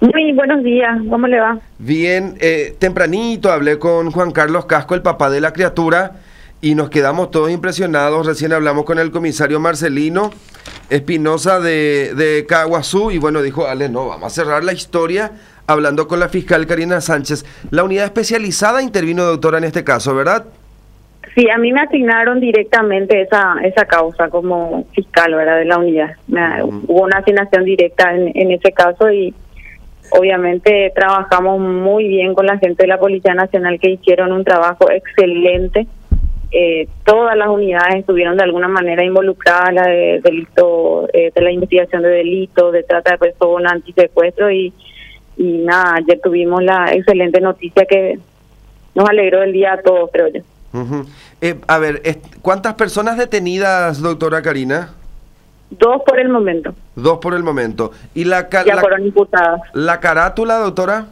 Muy buenos días, ¿cómo le va? Bien, tempranito hablé con Juan Carlos Casco, el papá de la criatura, y nos quedamos todos impresionados. Recién hablamos con el comisario Marcelino Espinosa de Caguazú, y bueno, dijo, Ale, no, vamos a cerrar la historia hablando con la fiscal Karina Sánchez. La unidad especializada intervino, doctora, en este caso, ¿verdad? Sí, a mí me asignaron directamente esa causa como fiscal, ¿verdad? De la unidad. Hubo una asignación directa en ese caso y obviamente trabajamos muy bien con la gente de la Policía Nacional, que hicieron un trabajo excelente. Todas las unidades estuvieron de alguna manera involucradas, la de delito, de la investigación de delitos, de trata de personas, antisecuestro y nada, ayer tuvimos la excelente noticia que nos alegró el día a todos, creo yo. A ver, ¿cuántas personas detenidas, doctora Karina? 2 por el momento. 2 por el momento. ¿Y ya fueron imputadas. ¿La carátula, doctora?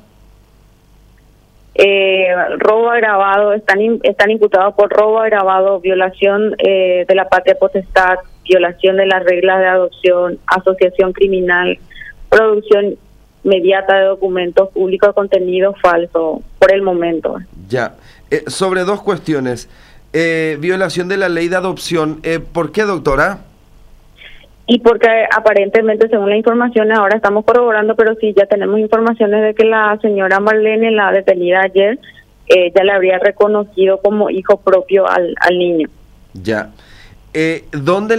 Robo agravado, están imputados por robo agravado, violación de la patria potestad, violación de las reglas de adopción, asociación criminal, producción mediata de documentos públicos, contenido falso, por el momento. Ya. Sobre 2 cuestiones. Violación de la ley de adopción. ¿Por qué, doctora? Y porque aparentemente, según la información, ahora estamos corroborando, pero sí ya tenemos informaciones de que la señora Marlene, la detenida ayer, ya le habría reconocido como hijo propio al niño. Ya. ¿Dónde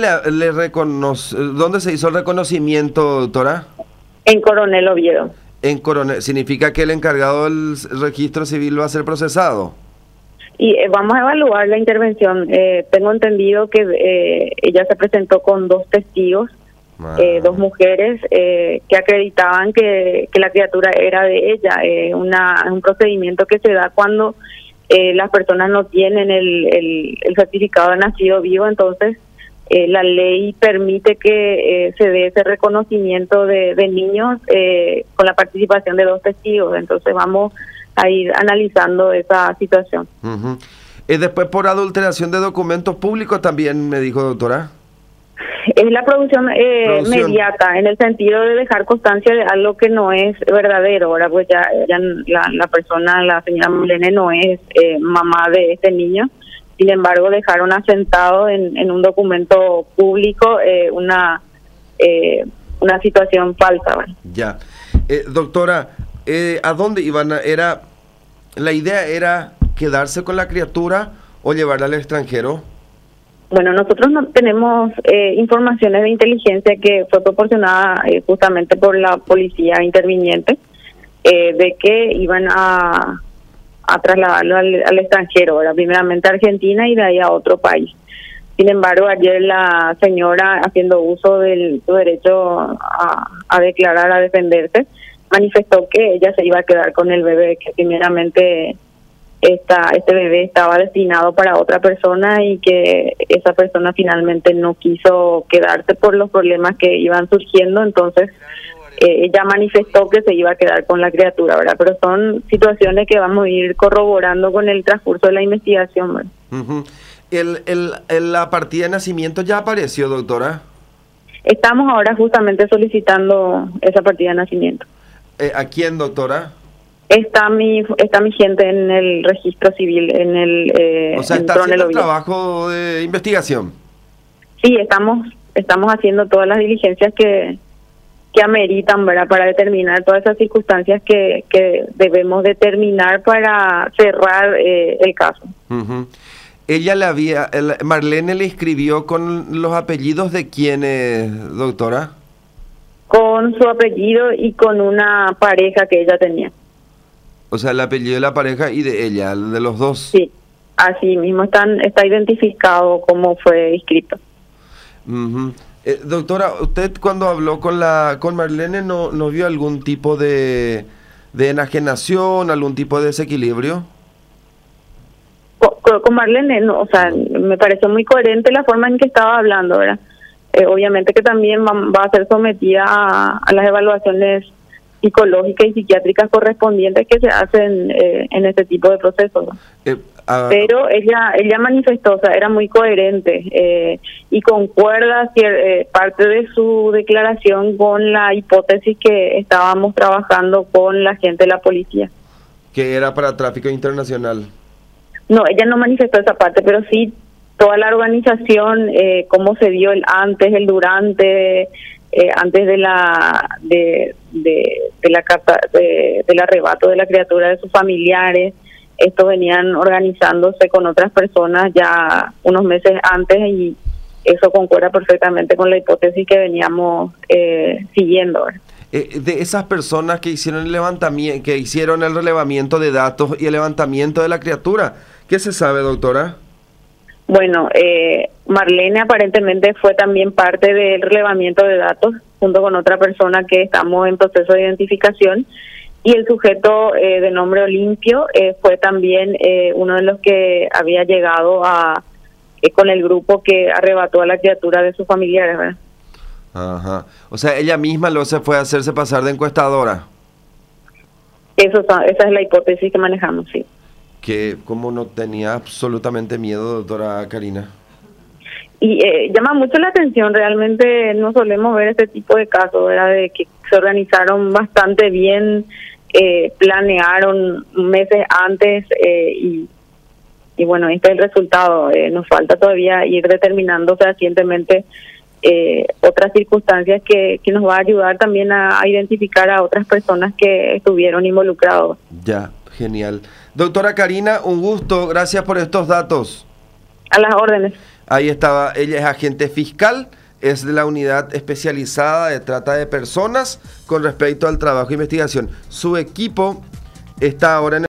dónde se hizo el reconocimiento, doctora? En Coronel Oviedo. En Coronel. ¿Significa que el encargado del registro civil va a ser procesado? Y vamos a evaluar la intervención. Tengo entendido que ella se presentó con 2 testigos, 2 mujeres que acreditaban que la criatura era de ella. Un procedimiento que se da cuando las personas no tienen el certificado de nacido vivo, entonces la ley permite que se dé ese reconocimiento de niños con la participación de 2 testigos. Entonces vamos a ir analizando esa situación. Después, por adulteración de documentos públicos también me dijo, doctora. Es la producción mediata, en el sentido de dejar constancia de algo que no es verdadero. Ahora pues ya la persona, la señora Marlene, no es mamá de este niño. Sin embargo, dejaron asentado en un documento público una situación falsa, ¿vale? Ya. Doctora, ¿a dónde iban? ¿La idea era quedarse con la criatura o llevarla al extranjero? Bueno, nosotros no tenemos informaciones de inteligencia que fue proporcionada justamente por la policía interviniente, de que iban a trasladarlo al extranjero, ahora primeramente a Argentina y de ahí a otro país. Sin embargo, ayer la señora, haciendo uso de su derecho a declarar, a defenderse, manifestó que ella se iba a quedar con el bebé, que primeramente este bebé estaba destinado para otra persona y que esa persona finalmente no quiso quedarse por los problemas que iban surgiendo. Entonces ella manifestó que se iba a quedar con la criatura, ¿verdad? Pero son situaciones que vamos a ir corroborando con el transcurso de la investigación, ¿verdad? ¿La partida de nacimiento ya apareció, doctora? Estamos ahora justamente solicitando esa partida de nacimiento. ¿A quién, doctora? Está mi gente en el registro civil, en el o sea, ¿está haciendo el trabajo de investigación? Sí, estamos haciendo todas las diligencias que ameritan, ¿verdad? Para determinar todas esas circunstancias que debemos determinar para cerrar el caso. Marlene le escribió con los apellidos de quiénes, doctora? Con su apellido y con una pareja que ella tenía. O sea, el apellido de la pareja y de ella, de los 2. Sí, así mismo está identificado como fue escrito. Doctora, ¿usted cuando habló con Marlene no vio algún tipo de enajenación, algún tipo de desequilibrio? Con Marlene, no, o sea, me pareció muy coherente la forma en que estaba hablando, ¿verdad? Obviamente que también va a ser sometida a las evaluaciones psicológicas y psiquiátricas correspondientes que se hacen en este tipo de procesos, ¿no? Pero ella manifestó, o sea, era muy coherente y concuerda parte de su declaración con la hipótesis que estábamos trabajando con la gente de la policía. Que era para tráfico internacional. No, ella no manifestó esa parte, pero sí toda la organización, cómo se dio el antes, el durante, antes de del arrebato de la criatura de sus familiares. Estos venían organizándose con otras personas ya unos meses antes y eso concuerda perfectamente con la hipótesis que veníamos siguiendo. De esas personas que hicieron el levantamiento, que hicieron el relevamiento de datos y el levantamiento de la criatura, ¿qué se sabe, doctora? Bueno, Marlene aparentemente fue también parte del relevamiento de datos junto con otra persona que estamos en proceso de identificación. Y el sujeto de nombre Olimpio fue también uno de los que había llegado con el grupo que arrebató a la criatura de sus familiares, ¿verdad? Ajá. O sea, ella misma lo se fue a hacerse pasar de encuestadora. Esa es la hipótesis que manejamos, sí. Que como no tenía absolutamente miedo, doctora Karina. Y llama mucho la atención, realmente no solemos ver este tipo de casos, ¿verdad? De que se organizaron bastante bien, planearon meses antes y bueno, este es el resultado. Nos falta todavía ir determinando fehacientemente otras circunstancias que nos va a ayudar también a identificar a otras personas que estuvieron involucrados. Ya, genial. Doctora Karina, un gusto, gracias por estos datos. A las órdenes. Ahí estaba, ella es agente fiscal, es de la unidad especializada de trata de personas con respecto al trabajo de investigación. Su equipo está ahora en